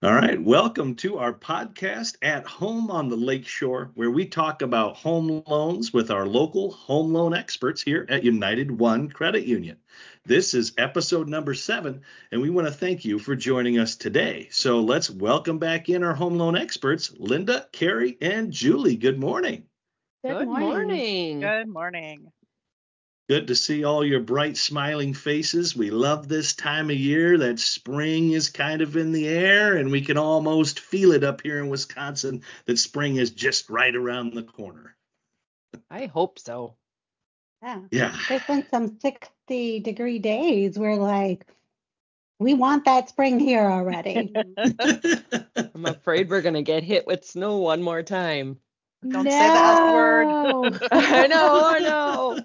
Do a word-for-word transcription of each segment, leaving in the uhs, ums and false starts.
All right, welcome to our podcast at Home on the Lakeshore, where we talk about home loans with our local home loan experts here at United One Credit Union. This is episode number seven, and we want to thank you for joining us today. So let's welcome back in our home loan experts, Linda, Carrie, and Julie. Good morning. Good, Good morning. morning. Good morning. Good to see all your bright, smiling faces. We love this time of year that spring is kind of in the air, and we can almost feel it up here in Wisconsin that spring is just right around the corner. I hope so. Yeah. Yeah. There's been some sixty degree days where like we want that spring here already. I'm afraid we're going to get hit with snow one more time. Don't say the S word. No. I know, I know.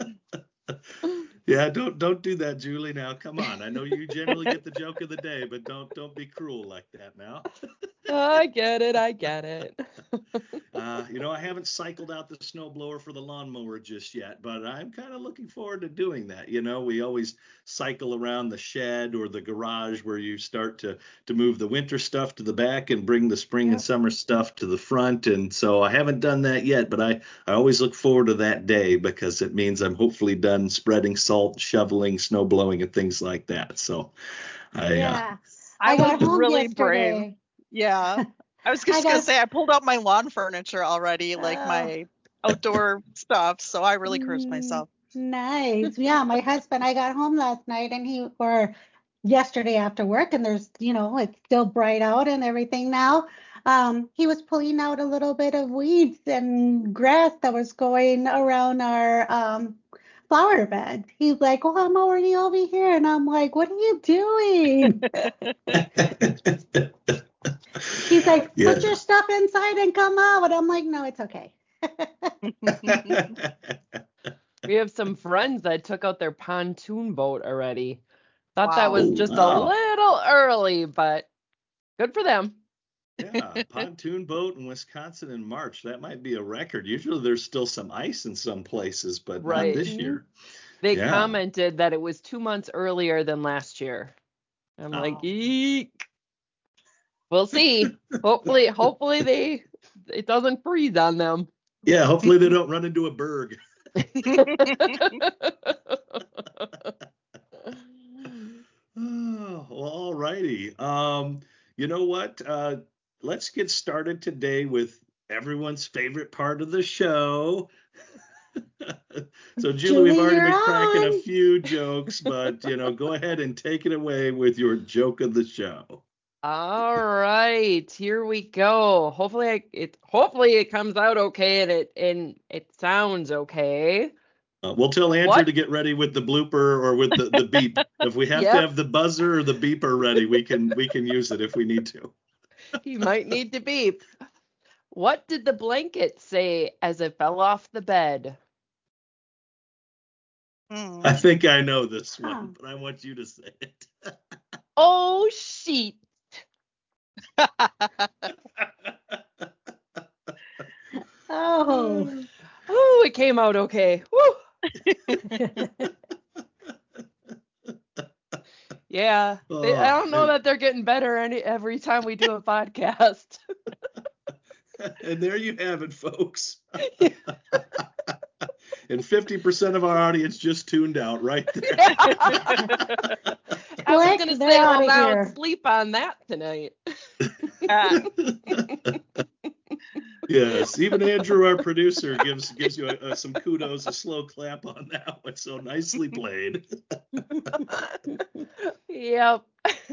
Yeah, don't don't do that, Julie. Now, come on. I know you generally get the joke of the day, but don't don't be cruel like that now. I get it, I get it. Uh, you know, I haven't cycled out the snowblower for the lawnmower just yet, but I'm kind of looking forward to doing that. You know, we always cycle around the shed or the garage where you start to to move the winter stuff to the back and bring the spring and Yep. summer stuff to the front. And so I haven't done that yet, but I, I always look forward to that day because it means I'm hopefully done spreading salt, shoveling, snow blowing, and things like that. So I, uh, Yeah. I I got was home really brave. yesterday. Yeah. I was I just going to got say, I pulled out my lawn furniture already, like oh, my outdoor stuff. So I really cursed mm, myself. nice. Yeah, my husband, I got home last night and he or yesterday after work and there's, you know, it's still bright out and everything now. Um, he was pulling out a little bit of weeds and grass that was going around our um flower bed. He's like, "Oh, I'm already over here." And I'm like, "What are you doing?" He's like, yeah. "Put your stuff inside and come out." And I'm like, "No, it's okay." We have some friends that took out their pontoon boat already. Thought that Wow. was Oh, just a wow. little early, but good for them. Yeah, pontoon boat in Wisconsin in March. That might be a record. Usually there's still some ice in some places, but not Right. this hmm year. They Yeah. commented that it was two months earlier than last year. I'm like, Oh. eek. We'll see. Hopefully, hopefully they it doesn't freeze on them. Yeah, hopefully they don't run into a berg. Oh, well, all righty. Um, you know what? Uh, let's get started today with everyone's favorite part of the show. So, Julie, we've Julie, already you're been cracking a on. few jokes, but you know, go ahead and take it away with your joke of the show. All right, here we go. Hopefully I, it hopefully it comes out okay and it and it sounds okay. Uh, we'll tell Andrew What? to get ready with the blooper or with the, the beep. If we have to Yep, have the buzzer or the beeper ready, we can we can use it if we need to. you might need to beep. What did the blanket say as it fell off the bed? Hmm. I think I know this Huh. one, but I want you to say it. Oh, sheet. Oh. Oh, it came out okay. Woo. Yeah, they, I Oh, don't know and, that they're getting better any every time we do a podcast. and there you have it, folks. And fifty percent of our audience just tuned out right there. I was Click, gonna they're say, out well, of now here. sleep on that tonight. Ah, Yes, even Andrew, our producer, gives gives you a, a, some kudos, a slow clap on that one. So nicely played. Yep.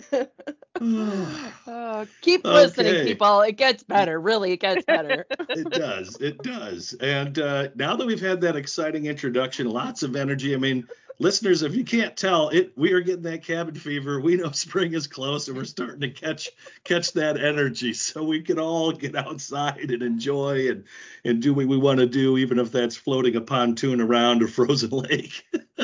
Uh, keep listening, Okay. people. It gets better. Really, it gets better. It does. It does. And uh, now that we've had that exciting introduction, lots of energy. I mean, listeners, if you can't tell, it we are getting that cabin fever. We know spring is close, and we're starting to catch catch that energy. So we can all get outside and enjoy and and do what we want to do, even if that's floating a pontoon around a frozen lake.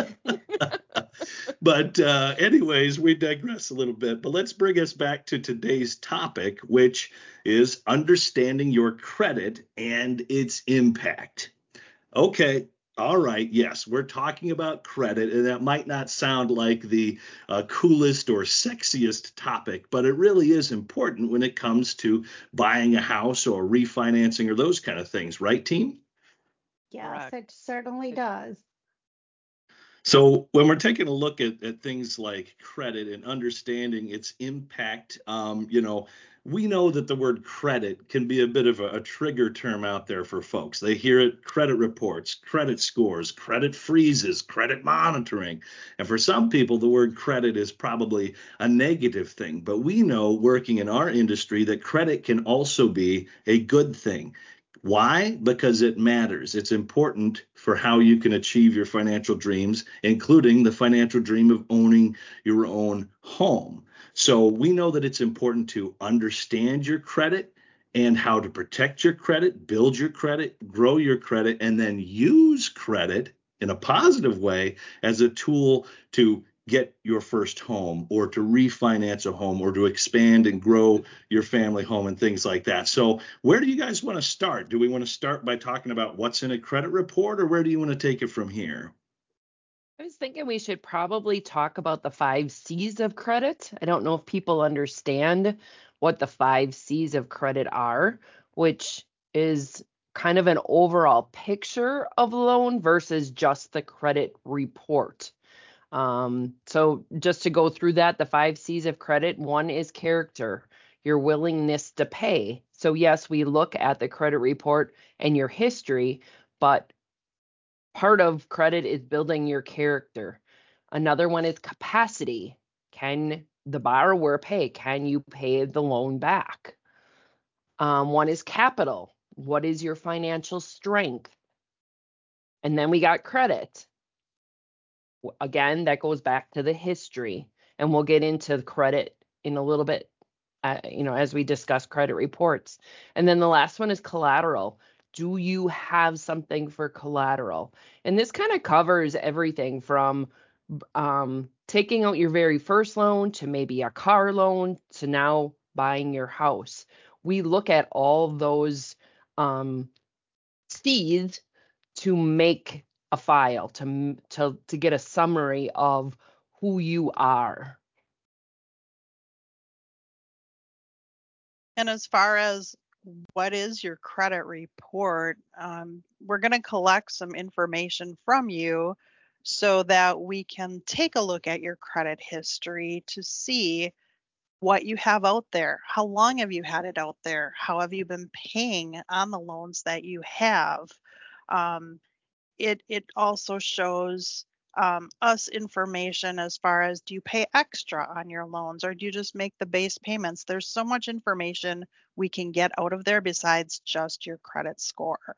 But uh, anyways, we digress a little bit. But let's bring us back to today's topic, which is understanding your credit and its impact. Okay, All right, yes, we're talking about credit, and that might not sound like the uh, coolest or sexiest topic, but it really is important when it comes to buying a house or refinancing or those kind of things, right, team? Yes, Correct. it certainly does. So when we're taking a look at, at things like credit and understanding its impact, um, you know, we know that the word credit can be a bit of a, a trigger term out there for folks. They hear it: credit reports, credit scores, credit freezes, credit monitoring. And for some people, the word credit is probably a negative thing. But we know, working in our industry, that credit can also be a good thing. Why? Because it matters. It's important for how you can achieve your financial dreams, including the financial dream of owning your own home. So we know that it's important to understand your credit and how to protect your credit, build your credit, grow your credit, and then use credit in a positive way as a tool to get your first home or to refinance a home or to expand and grow your family home and things like that. So where do you guys want to start? Do we want to start by talking about what's in a credit report, or where do you want to take it from here? I was thinking we should probably talk about the five C's of credit. I don't know if people understand what the five C's of credit are, which is kind of an overall picture of the loan versus just the credit report. Um, so just to go through that, the five C's of credit: one is character, your willingness to pay. So yes, we look at the credit report and your history, but part of credit is building your character. Another one is capacity. Can the borrower pay? Can you pay the loan back? Um, one is capital. What is your financial strength? And then we got credit. Again, that goes back to the history, and we'll get into credit in a little bit, uh, you know, as we discuss credit reports. And then the last one is collateral. Do you have something for collateral? And this kind of covers everything from um, taking out your very first loan to maybe a car loan to now buying your house. We look at all those um, C's to make a file, to to to get a summary of who you are. And as far as what is your credit report, um, we're going to collect some information from you so that we can take a look at your credit history to see what you have out there. How long have you had it out there? How have you been paying on the loans that you have? Um, it it also shows um, us information as far as, do you pay extra on your loans or do you just make the base payments? There's so much information we can get out of there besides just your credit score.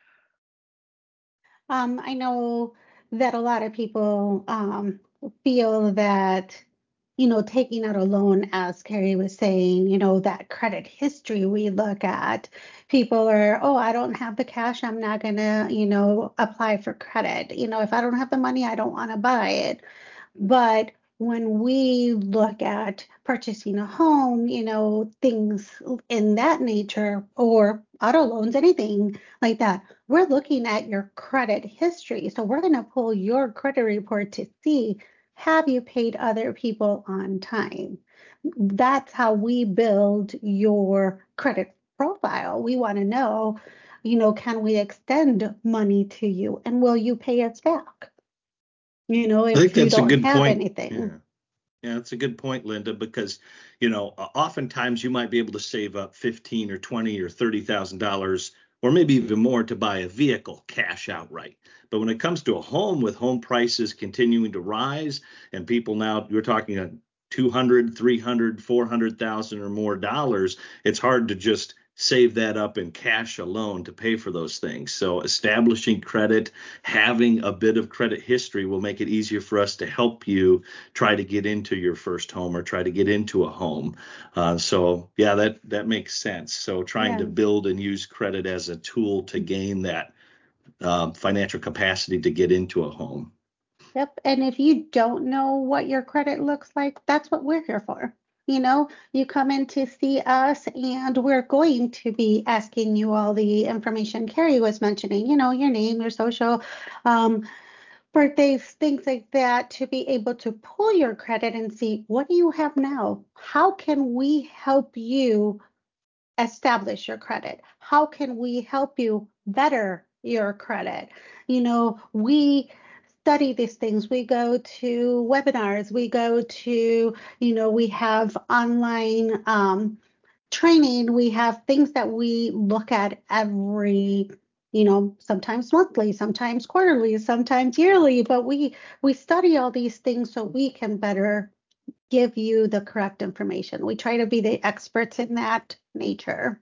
Um, I know that a lot of people um, feel that, you know, taking out a loan, as Carrie was saying, you know, that credit history we look at, people are, oh, I don't have the cash, I'm not gonna, you know, apply for credit. You know, if I don't have the money, I don't want to buy it. But when we look at purchasing a home, you know, things in that nature, or auto loans, anything like that, we're looking at your credit history. So we're going to pull your credit report to see, have you paid other people on time? That's how we build your credit profile. We want to know, you know, can we extend money to you and will you pay us back? You know, I think if you that's a don't good have point. anything. Yeah. Yeah, that's a good point, Linda, because, you know, oftentimes you might be able to save up fifteen or twenty or thirty thousand dollars or maybe even more to buy a vehicle cash outright. But when it comes to a home, with home prices continuing to rise and people now, you're talking a two hundred, three hundred, four hundred thousand or more dollars, it's hard to just save that up in cash alone to pay for those things. So establishing credit, having a bit of credit history will make it easier for us to help you try to get into your first home or try to get into a home. Uh, so yeah, that that makes sense. So trying to Yeah. build and use credit as a tool to gain that um, financial capacity to get into a home. Yep. And if you don't know what your credit looks like, that's what we're here for. You know, you come in to see us, and we're going to be asking you all the information Carrie was mentioning, you know, your name, your social, um, birthdays, things like that, to be able to pull your credit and see what do you have now? How can we help you establish your credit? How can we help you better your credit? You know, we study these things. We go to webinars, we go to, you know, we have online um, training, we have things that we look at every, you know, sometimes monthly, sometimes quarterly, sometimes yearly, but we we study all these things so we can better give you the correct information. We try to be the experts in that nature.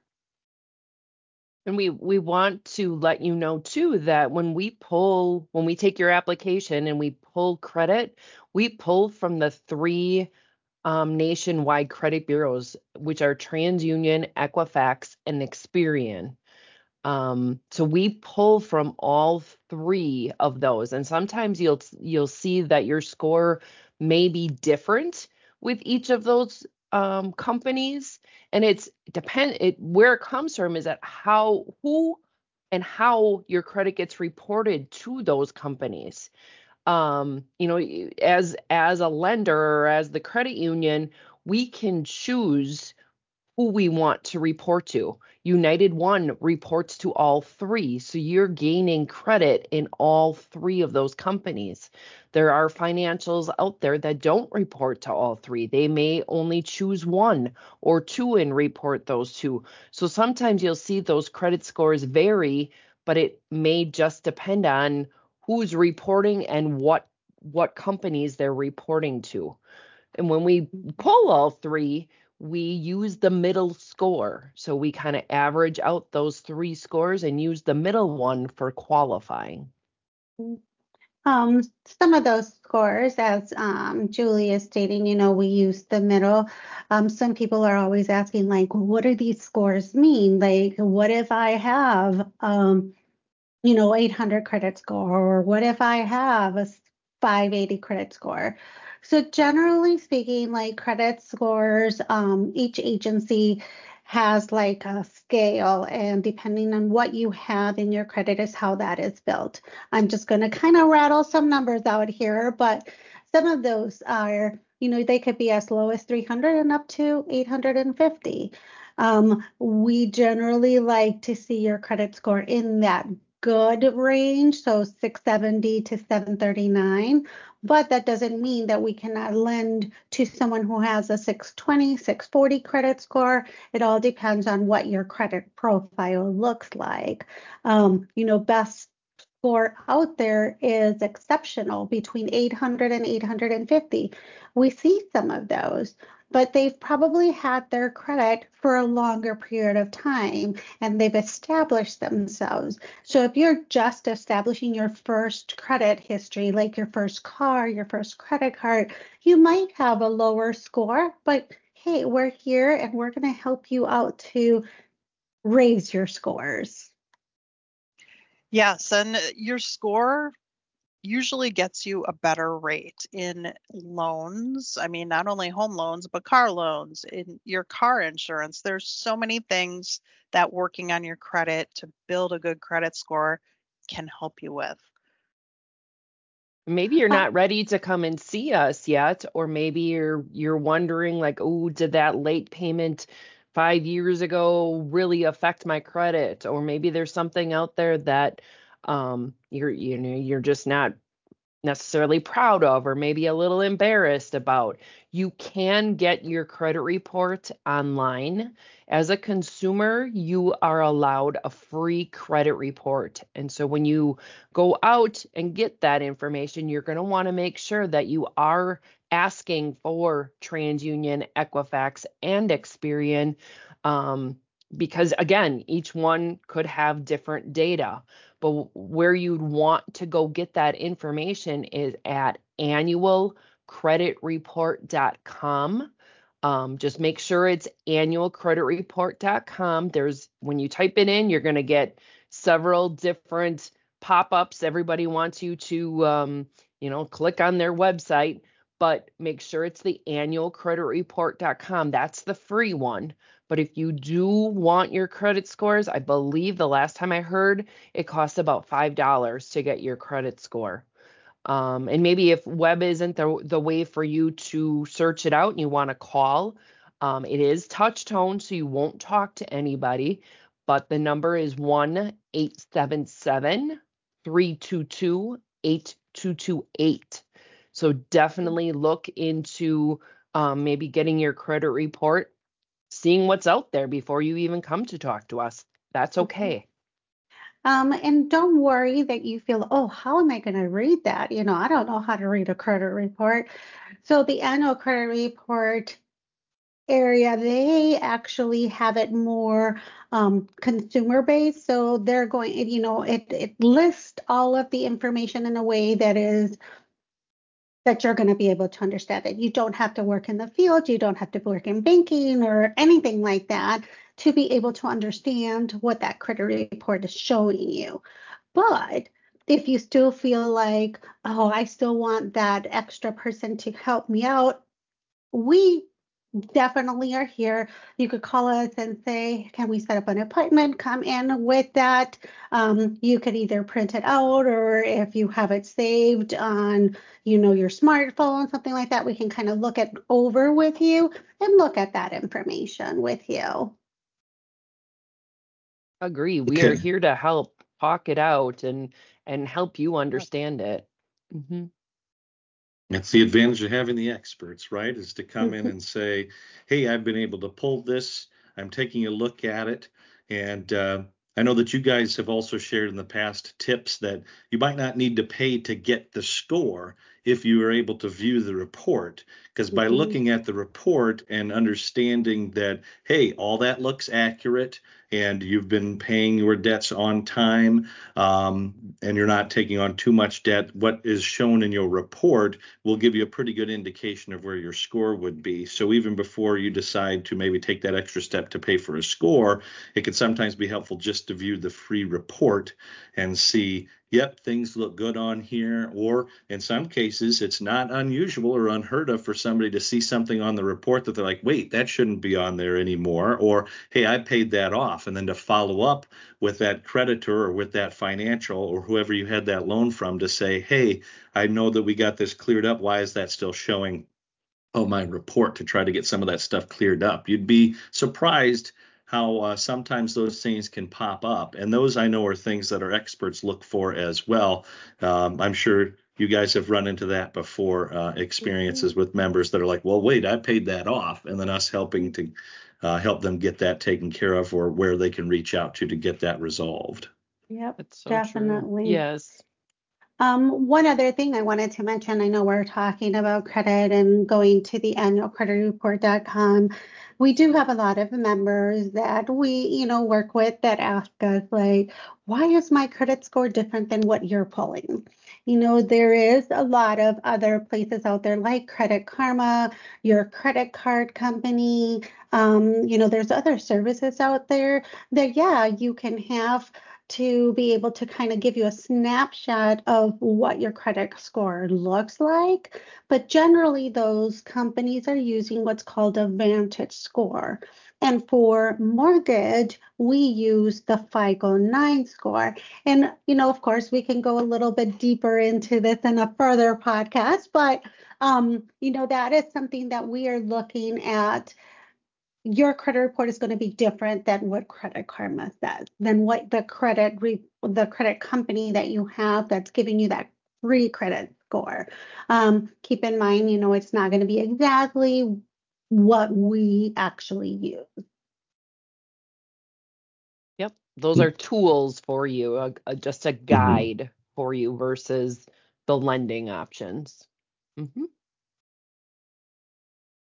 And we we want to let you know too that when we pull, when we take your application and we pull credit, we pull from the three um, nationwide credit bureaus, which are TransUnion, Equifax, and Experian. Um, so we pull from all three of those, and sometimes you'll you'll see that your score may be different with each of those um, companies, and it's depend it where it comes from is that how who and how your credit gets reported to those companies. Um, you know, as as a lender or as the credit union, we can choose who we want to report to. United One reports to all three, so you're gaining credit in all three of those companies. There are financials out there that don't report to all three. They may only choose one or two and report those two. So sometimes you'll see those credit scores vary, but it may just depend on who's reporting and what what companies they're reporting to. And when we pull all three, we use the middle score. So we kind of average out those three scores and use the middle one for qualifying. Um, some of those scores, as um, Julie is stating, you know, we use the middle. Um, some people are always asking, like, what do these scores mean? Like, what if I have, um, you know, eight hundred credit score, or what if I have a five eighty credit score? So generally speaking, like credit scores, um, each agency has like a scale, and depending on what you have in your credit is how that is built. I'm just going to kind of rattle some numbers out here, but some of those are, you know, they could be as low as three hundred and up to eight hundred fifty. Um, we generally like to see your credit score in that good range, so six seventy to seven thirty-nine, but that doesn't mean that we cannot lend to someone who has a six twenty, six forty credit score. It all depends on what your credit profile looks like. Um, you know, best score out there is exceptional between eight hundred and eight hundred fifty. We see some of those, but they've probably had their credit for a longer period of time and they've established themselves. So if you're just establishing your first credit history, like your first car, your first credit card, you might have a lower score, but hey, we're here and we're going to help you out to raise your scores. Yes, and your score usually gets you a better rate in loans. I mean, not only home loans, but car loans, in your car insurance. There's so many things that working on your credit to build a good credit score can help you with. Maybe you're Uh, not ready to come and see us yet, or maybe you're you're wondering like, oh, did that late payment five years ago really affect my credit? Or maybe there's something out there that um you're you know you're just not necessarily proud of, or maybe a little embarrassed about. You can get your credit report online. As a consumer, you are allowed a free credit report. And so when you go out and get that information, you're going to want to make sure that you are asking for TransUnion, Equifax, and Experian. Um, because again, each one could have different data. But where you'd want to go get that information is at annual credit report dot com. Um, just make sure it's annual credit report dot com. There's when you type it in, you're going to get several different pop-ups. Everybody wants you to, um, you know, click on their website. but make sure it's the annual credit report dot com. That's the free one. But if you do want your credit scores, I believe the last time I heard it costs about five dollars to get your credit score. Um, and maybe if web isn't the, the way for you to search it out and you want to call, um, it is touch tone, so you won't talk to anybody. But the number is one eight seven seven, three two two, eight two two eight. So definitely look into um, maybe getting your credit report, seeing what's out there before you even come to talk to us. That's okay. Um, and don't worry that you feel, oh, how am I going to read that? You know, I don't know how to read a credit report. So the annual credit report area, they actually have it more um, consumer based. So they're going, you know, it, it lists all of the information in a way that is that you're going to be able to understand it. You don't have to work in the field, you don't have to work in banking or anything like that to be able to understand what that credit report is showing you. But if you still feel like, oh, I still want that extra person to help me out, we definitely are here. You could call us and say, can we set up an appointment? Come in with that. Um, you could either print it out, or if you have it saved on, you know, your smartphone, something like that, we can kind of look it over with you and look at that information with you. Agree. We are Okay. here to help talk it out and and help you understand it. Hmm. That's the advantage of having the experts, right? Is to come in Mhm. and say, hey, I've been able to pull this. I'm taking a look at it. And uh, I know that you guys have also shared in the past tips that you might not need to pay to get the score if you are able to view the report. Because by Mhm. looking at the report and understanding that, hey, all that looks accurate and you've been paying your debts on time, um, and you're not taking on too much debt, what is shown in your report will give you a pretty good indication of where your score would be. So even before you decide to maybe take that extra step to pay for a score, it could sometimes be helpful just to view the free report and see, yep, things look good on here. Or in some cases, it's not unusual or unheard of for somebody to see something on the report that they're like, wait, that shouldn't be on there anymore. Or, hey, I paid that off. And then to follow up with that creditor or with that financial or whoever you had that loan from to say, hey, I know that we got this cleared up. Why is that still showing on my report, to try to get some of that stuff cleared up? You'd be surprised how uh, sometimes those things can pop up. And those I know are things that our experts look for as well. Um, I'm sure you guys have run into that before, uh, experiences Mhm. with members that are like, well, wait, I paid that off. And then us helping to uh, help them get that taken care of, or where they can reach out to to get that resolved. Yep, That's so true. definitely. Yes. Um, one other thing I wanted to mention, I know we're talking about credit and going to the annual credit report dot com. We do have a lot of members that we, you know, work with that ask us like, why is my credit score different than what you're pulling? You know, there is a lot of other places out there like Credit Karma, your credit card company. Um, you know, there's other services out there that, yeah, you can have to be able to kind of give you a snapshot of what your credit score looks like. But generally, those companies are using what's called a Vantage score. And for mortgage, we use the FICO nine score. And, you know, of course, we can go a little bit deeper into this in a further podcast, but, um, you know, that is something that we are looking at. Your credit report is going to be different than what Credit Karma says, than what the credit re- the credit company that you have that's giving you that free credit score. Um, keep in mind, you know, it's not going to be exactly what we actually use. Yep. Those are tools for you, a, a, just a Mhm. guide for you versus the lending options. Hmm.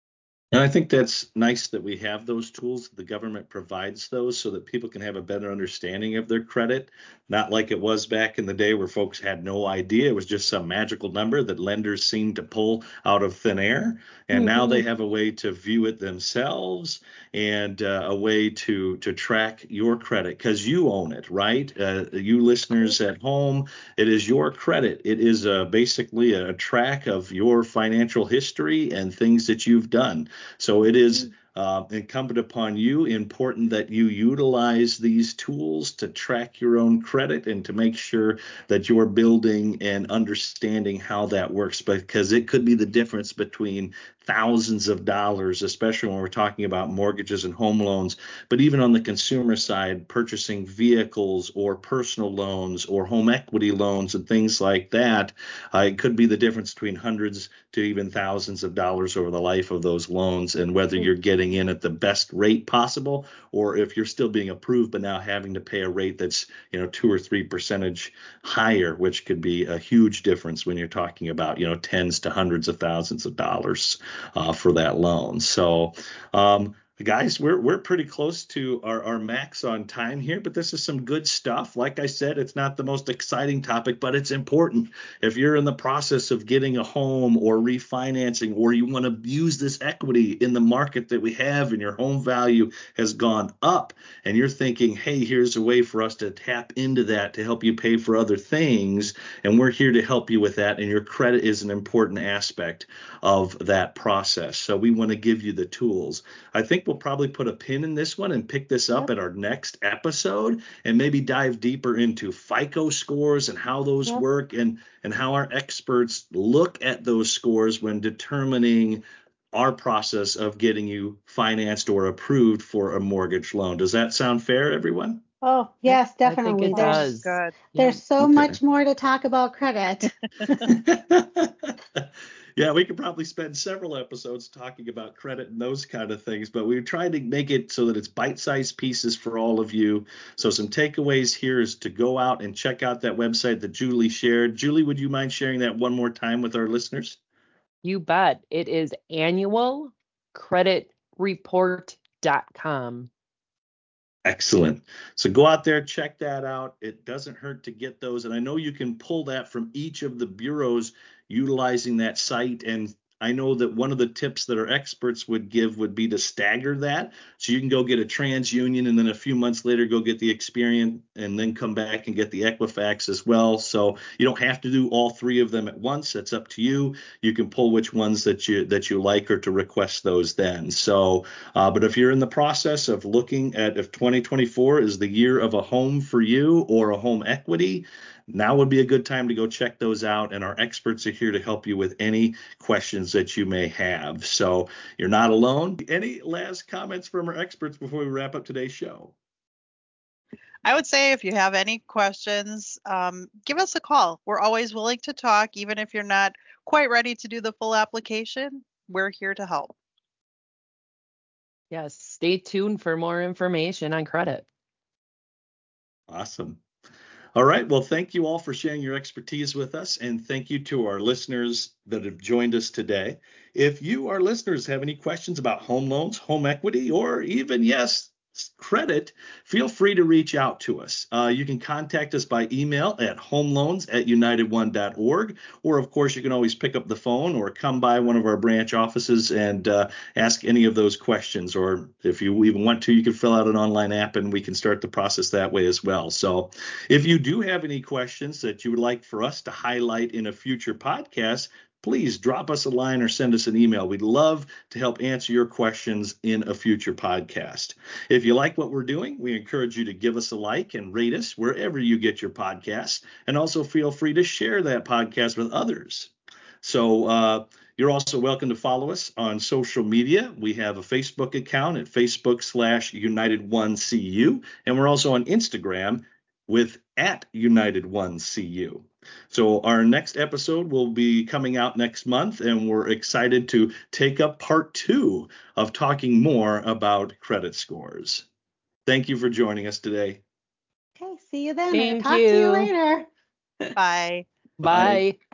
And I think that's nice that we have those tools. The government provides those so that people can have a better understanding of their credit, not like it was back in the day where folks had no idea. It was just some magical number that lenders seemed to pull out of thin air. And now they Mm-hmm. have a way to view it themselves and uh, a way to to track your credit because you own it, right? Uh, you listeners at home, it is your credit. It is uh, basically a track of your financial history and things that you've done. So it is uh, incumbent upon you, important that you utilize these tools to track your own credit and to make sure that you're building and understanding how that works, because it could be the difference between thousands of dollars, especially when we're talking about mortgages and home loans. But even on the consumer side, purchasing vehicles or personal loans or home equity loans and things like that, uh, it could be the difference between hundreds to even thousands of dollars over the life of those loans, and whether you're getting in at the best rate possible or if you're still being approved but now having to pay a rate that's, you know, two or three percentage higher, which could be a huge difference when you're talking about, you know, tens to hundreds of thousands of dollars uh, for that loan. So um, guys, we're we're pretty close to our, our max on time here, but this is some good stuff. Like I said, it's not the most exciting topic, but it's important. If you're in the process of getting a home or refinancing, or you want to use this equity in the market that we have and your home value has gone up, and you're thinking, hey, here's a way for us to tap into that to help you pay for other things, and we're here to help you with that, and your credit is an important aspect of that process. So we want to give you the tools. I think we'll probably put a pin in this one and pick this up Yep. at our next episode and maybe dive deeper into FICO scores and how those Yep. work, and and how our experts look at those scores when determining our process of getting you financed or approved for a mortgage loan. Does that sound fair, everyone? Oh, I, yes, I think definitely. it There's Sounds does. good. Yeah. there's so Okay. much more to talk about credit. Yeah, we could probably spend several episodes talking about credit and those kind of things, but we tried to make it so that it's bite-sized pieces for all of you. So some takeaways here is to go out and check out that website that Julie shared. Julie, would you mind sharing that one more time with our listeners? You bet. It is annual credit report dot com. Excellent. So go out there, check that out. It doesn't hurt to get those. And I know you can pull that from each of the bureaus utilizing that site. And I know that one of the tips that our experts would give would be to stagger that. So you can go get a TransUnion and then a few months later go get the Experian and then come back and get the Equifax as well. So you don't have to do all three of them at once. That's up to you. You can pull which ones that you that you like or to request those then. So uh, but if you're in the process of looking at if twenty twenty-four is the year of a home for you or a home equity, now would be a good time to go check those out. And our experts are here to help you with any questions that you may have. So you're not alone. Any last comments from our experts before we wrap up today's show? I would say if you have any questions, um, give us a call. We're always willing to talk, even if you're not quite ready to do the full application. We're here to help. Yes. Stay tuned for more information on credit. Awesome. All right. Well, thank you all for sharing your expertise with us. And thank you to our listeners that have joined us today. If you, our listeners, have any questions about home loans, home equity, or even, yes, credit, feel free to reach out to us. Uh, you can contact us by email at homeloans at united one dot org. Or, of course, you can always pick up the phone or come by one of our branch offices and uh, ask any of those questions. Or if you even want to, you can fill out an online app and we can start the process that way as well. So if you do have any questions that you would like for us to highlight in a future podcast, please drop us a line or send us an email. We'd love to help answer your questions in a future podcast. If you like what we're doing, we encourage you to give us a like and rate us wherever you get your podcasts. And also feel free to share that podcast with others. So uh, you're also welcome to follow us on social media. We have a Facebook account at Facebook slash United One C U. And we're also on Instagram with at United One C U. So our next episode will be coming out next month, and we're excited to take up part two of talking more about credit scores. Thank you for joining us today. Okay, see you then, or Thank talk to you you. later. Bye. Bye. Bye.